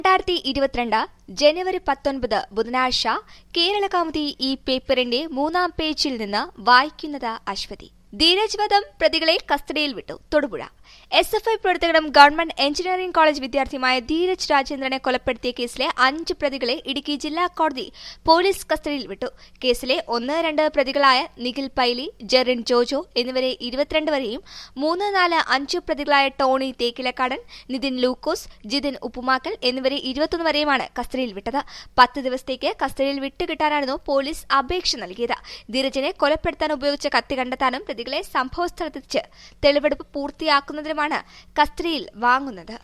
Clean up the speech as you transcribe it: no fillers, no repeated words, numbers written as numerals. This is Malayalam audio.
2022 ജനുവരി 19 ബുധനാഴ്ച കേരളകൗമുദി ഈ പേപ്പറിന്റെ 3-ാം പേജിൽ നിന്ന് വായിക്കുന്നത് അശ്വതി. ധീരജ് വധം പ്രതികളെ കസ്റ്റഡിയിൽ വിട്ടു. തൊടുപുഴ SFI പ്രവർത്തകനും ഗവൺമെന്റ് എഞ്ചിനീയറിംഗ് കോളേജ് വിദ്യാർത്ഥിയുമായ ധീരജ് രാജേന്ദ്രനെ കൊലപ്പെടുത്തിയ കേസിലെ 5 പ്രതികളെ ഇടുക്കി ജില്ലാ കോടതി പോലീസ് കസ്റ്റഡിയിൽ വിട്ടു. കേസിലെ 1-2 പ്രതികളായ നിഖിൽ പൈലി, ജെറിൻ ജോജോ എന്നിവരെ 22 വരെയും 3, 4, 5 പ്രതികളായ ടോണി തേക്കിലക്കാടൻ, നിതിൻ ലൂക്കോസ്, ജിതിൻ ഉപ്പുമാക്കൽ എന്നിവരെ 21 വരെയുമാണ് കസ്റ്റഡിയിൽ വിട്ടത്. 10 ദിവസത്തേക്ക് കസ്റ്റഡിയിൽ വിട്ടുകിട്ടാനായിരുന്നു പോലീസ് അപേക്ഷ നൽകിയത്. ധീരജിനെ കൊലപ്പെടുത്താൻ ഉപയോഗിച്ച കത്തി കണ്ടെത്താനും പ്രതികളെ സംഭവസ്ഥലത്തെത്തിച്ച് തെളിവെടുപ്പ് പൂർത്തിയാക്കുന്നതിനുമാണ് കസ്റ്റഡിയിൽ വാങ്ങുന്നത്.